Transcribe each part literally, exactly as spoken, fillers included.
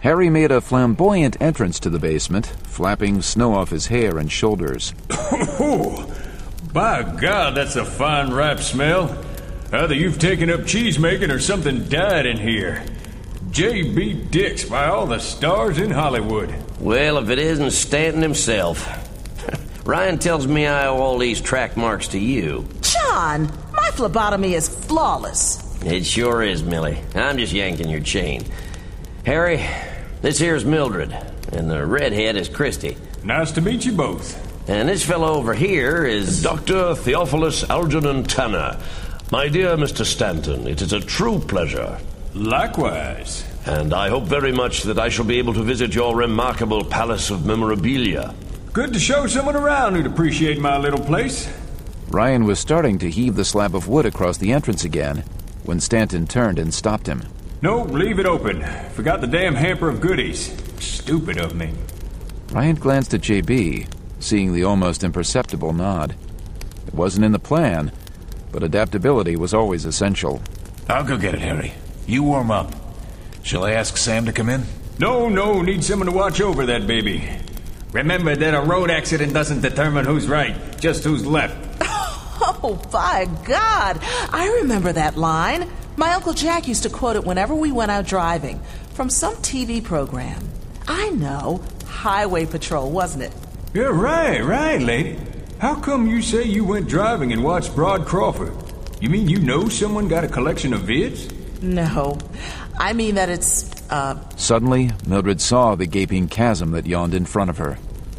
Harry made a flamboyant entrance to the basement, flapping snow off his hair and shoulders. Oh, by God, that's a fine, ripe smell. Either you've taken up cheese-making or something died in here. J B. Dix, by all the stars in Hollywood. Well, if it isn't Stanton himself. Ryan tells me I owe all these track marks to you. John, my phlebotomy is flawless. It sure is, Millie. I'm just yanking your chain. Harry, this here's Mildred, and the redhead is Christy. Nice to meet you both. And this fellow over here is... Doctor Theophilus Algernon Tanner. My dear Mister Stanton, it is a true pleasure. Likewise. And I hope very much that I shall be able to visit your remarkable palace of memorabilia. Good to show someone around who'd appreciate my little place. Ryan was starting to heave the slab of wood across the entrance again when Stanton turned and stopped him. No, leave it open. Forgot the damn hamper of goodies. Stupid of me. Ryan glanced at J B, seeing the almost imperceptible nod. It wasn't in the plan, but adaptability was always essential. I'll go get it, Harry. You warm up. Shall I ask Sam to come in? No, no, need someone to watch over that baby. Remember that a road accident doesn't determine who's right, just who's left. Oh, by God. I remember that line. My Uncle Jack used to quote it whenever we went out driving, from some T V program. I know. Highway Patrol, wasn't it? Yeah, right, right, lady. How come you say you went driving and watched Broad Crawford? You mean you know someone got a collection of vids? No. I mean that it's, uh... Suddenly, Mildred saw the gaping chasm that yawned in front of her.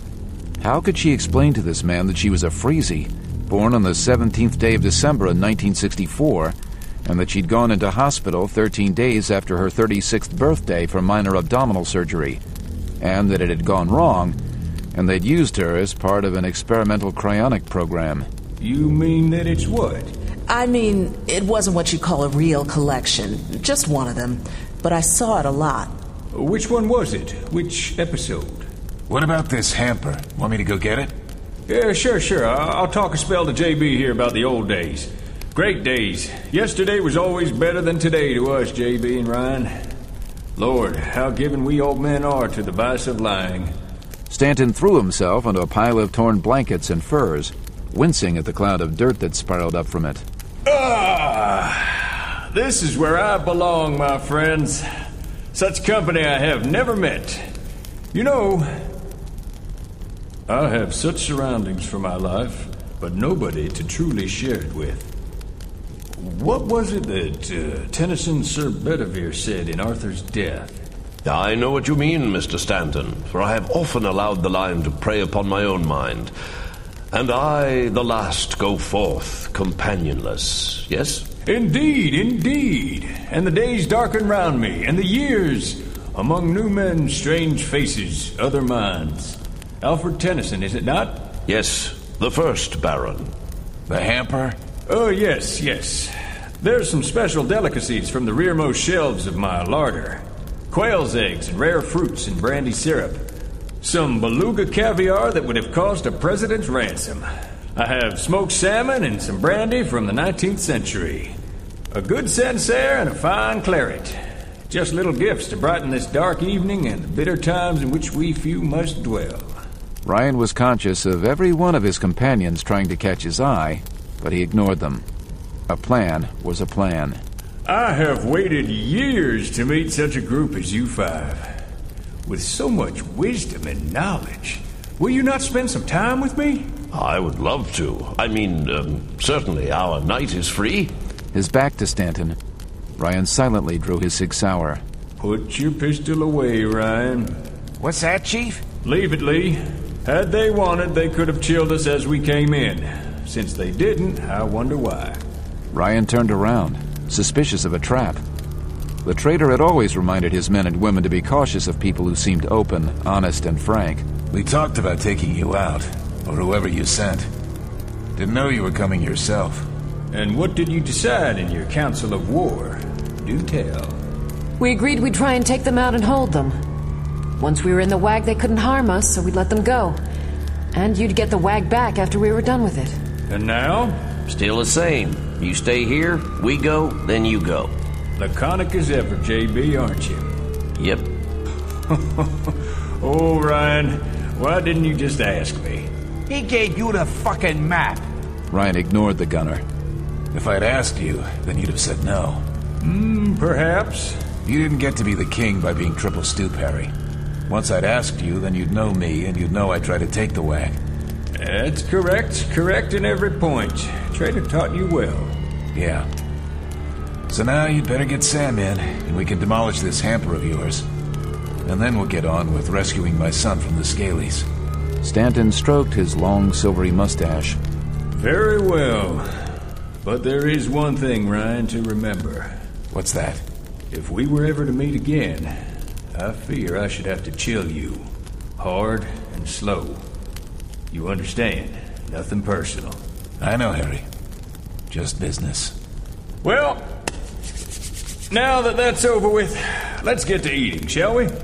How could she explain to this man that she was a Freezy, born on the seventeenth day of December in nineteen sixty-four, and that she'd gone into hospital thirteen days after her thirty-sixth birthday for minor abdominal surgery, and that it had gone wrong, and they'd used her as part of an experimental cryonic program? You mean that it's what? I mean, it wasn't what you call a real collection. Just one of them. But I saw it a lot. Which one was it? Which episode? What about this hamper? Want me to go get it? Yeah, sure, sure. I'll talk a spell to J B here about the old days. Great days. Yesterday was always better than today to us, J B and Ryan. Lord, how given we old men are to the vice of lying. Stanton threw himself onto a pile of torn blankets and furs, wincing at the cloud of dirt that spiraled up from it. Ah, this is where I belong, my friends. Such company I have never met. You know, I have such surroundings for my life, but nobody to truly share it with. What was it that uh, Tennyson Sir Bedivere said in Arthur's Death? I know what you mean, Mister Stanton, for I have often allowed the line to prey upon my own mind. And I, the last, go forth companionless, yes? Indeed, indeed. And the days darken round me, and the years among new men, strange faces, other minds. Alfred Tennyson, is it not? Yes, the first Baron. The hamper? Oh, yes, yes. There's some special delicacies from the rearmost shelves of my larder. Quail's eggs and rare fruits and brandy syrup. Some beluga caviar that would have cost a president's ransom. I have smoked salmon and some brandy from the nineteenth century. A good Sancerre and a fine claret. Just little gifts to brighten this dark evening and the bitter times in which we few must dwell. Ryan was conscious of every one of his companions trying to catch his eye, but he ignored them. A plan was a plan. I have waited years to meet such a group as you five. With so much wisdom and knowledge. Will you not spend some time with me? I would love to. I mean, um, certainly our night is free. His back to Stanton, Ryan silently drew his Sig Sauer. Put your pistol away, Ryan. What's that, Chief? Leave it, Lee. Had they wanted, they could have chilled us as we came in. Since they didn't, I wonder why. Ryan turned around, suspicious of a trap. The traitor had always reminded his men and women to be cautious of people who seemed open, honest, and frank. We talked about taking you out, or whoever you sent. Didn't know you were coming yourself. And what did you decide in your council of war? Do tell. We agreed we'd try and take them out and hold them. Once we were in the W A G, they couldn't harm us, so we'd let them go. And you'd get the W A G back after we were done with it. And now? Still the same. You stay here, we go, then you go. Laconic as ever, J B, aren't you? Yep. Oh, Ryan, why didn't you just ask me? He gave you the fucking map. Ryan ignored the gunner. If I'd asked you, then you'd have said no. Hmm, perhaps. You didn't get to be the king by being triple stoop, Harry. Once I'd asked you, then you'd know me, and you'd know I'd try to take the wag. That's correct. Correct in every point. Trader taught you well. Yeah. So now you'd better get Sam in, and we can demolish this hamper of yours. And then we'll get on with rescuing my son from the Scalies. Stanton stroked his long, silvery mustache. Very well. But there is one thing, Ryan, to remember. What's that? If we were ever to meet again, I fear I should have to chill you. Hard and slow. You understand? Nothing personal. I know, Harry. Just business. Well, now that that's over with, let's get to eating, shall we?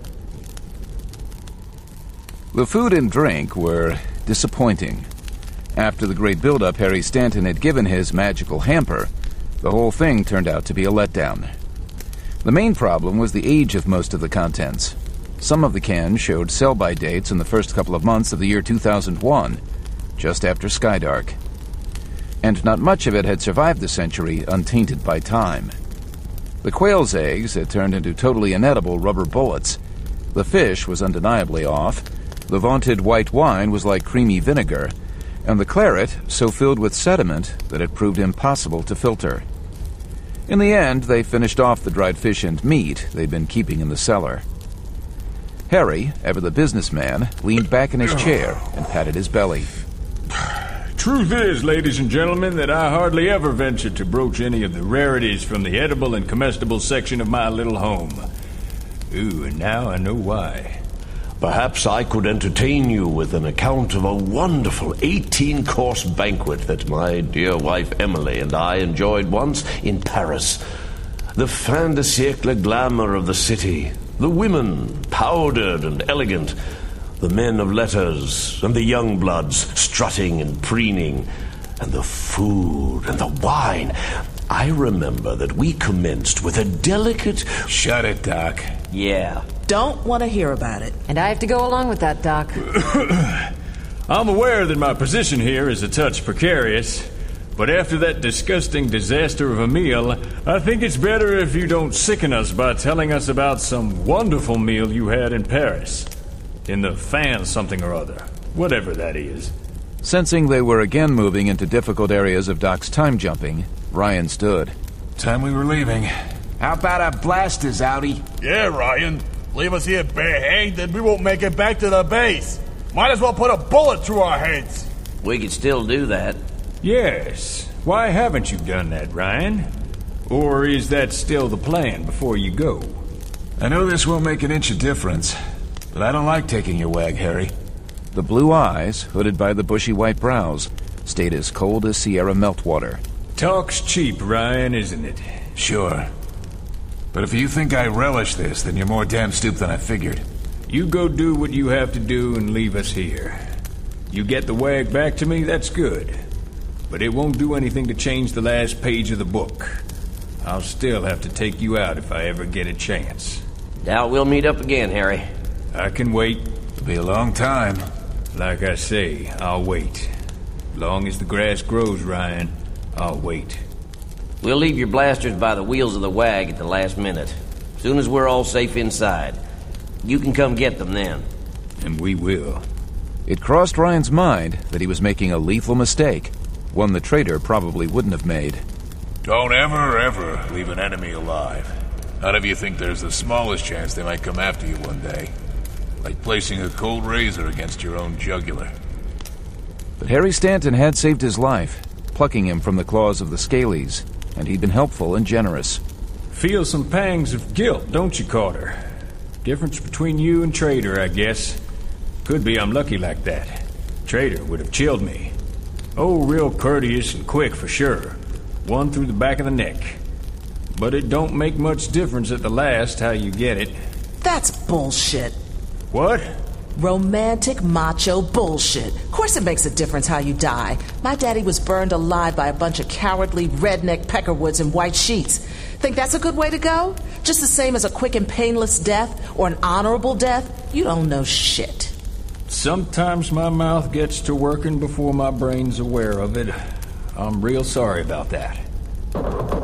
The food and drink were disappointing. After the great build-up Harry Stanton had given his magical hamper, the whole thing turned out to be a letdown. The main problem was the age of most of the contents. Some of the cans showed sell-by dates in the first couple of months of the year two thousand one, just after Skydark. And not much of it had survived the century untainted by time. The quail's eggs had turned into totally inedible rubber bullets. The fish was undeniably off. The vaunted white wine was like creamy vinegar, and the claret so filled with sediment that it proved impossible to filter. In the end, they finished off the dried fish and meat they'd been keeping in the cellar. Harry, ever the businessman, leaned back in his chair and patted his belly. Truth is, ladies and gentlemen, that I hardly ever venture to broach any of the rarities from the edible and comestible section of my little home. Ooh, and now I know why. Perhaps I could entertain you with an account of a wonderful eighteen-course banquet that my dear wife Emily and I enjoyed once in Paris. The fin de siècle glamour of the city, the women, powdered and elegant, the men of letters and the young bloods strutting and preening, and the food and the wine. I remember that we commenced with a delicate... Shut it, Doc. Yeah. Don't want to hear about it. And I have to go along with that, Doc. I'm aware that my position here is a touch precarious, but after that disgusting disaster of a meal, I think it's better if you don't sicken us by telling us about some wonderful meal you had in Paris. In the fan something or other, whatever that is. Sensing they were again moving into difficult areas of Doc's time jumping, Ryan stood. Time we were leaving. How about a blasters, Outie? Yeah, Ryan. Leave us here bare-hanged and we won't make it back to the base. Might as well put a bullet through our heads. We could still do that. Yes. Why haven't you done that, Ryan? Or is that still the plan before you go? I know this won't make an inch of difference, but I don't like taking your wag, Harry. The blue eyes, hooded by the bushy white brows, stayed as cold as Sierra meltwater. Talk's cheap, Ryan, isn't it? Sure. But if you think I relish this, then you're more damn stoop than I figured. You go do what you have to do and leave us here. You get the wag back to me, that's good. But it won't do anything to change the last page of the book. I'll still have to take you out if I ever get a chance. Doubt we'll meet up again, Harry. I can wait. It'll be a long time. Like I say, I'll wait. Long as the grass grows, Ryan, I'll wait. We'll leave your blasters by the wheels of the wag at the last minute. Soon as we're all safe inside. You can come get them then. And we will. It crossed Ryan's mind that he was making a lethal mistake, one the traitor probably wouldn't have made. Don't ever, ever leave an enemy alive. None of you think there's the smallest chance they might come after you one day. Like placing a cold razor against your own jugular. But Harry Stanton had saved his life, plucking him from the claws of the Scalies, and he'd been helpful and generous. Feel some pangs of guilt, don't you, Carter? Difference between you and Trader, I guess. Could be I'm lucky like that. Trader would have chilled me. Oh, real courteous and quick for sure. One through the back of the neck. But it don't make much difference at the last how you get it. That's bullshit. What? Romantic macho bullshit. Of course it makes a difference how you die. My daddy was burned alive by a bunch of cowardly redneck peckerwoods in white sheets. Think that's a good way to go? Just the same as a quick and painless death or an honorable death? You don't know shit. Sometimes my mouth gets to working before my brain's aware of it. I'm real sorry about that.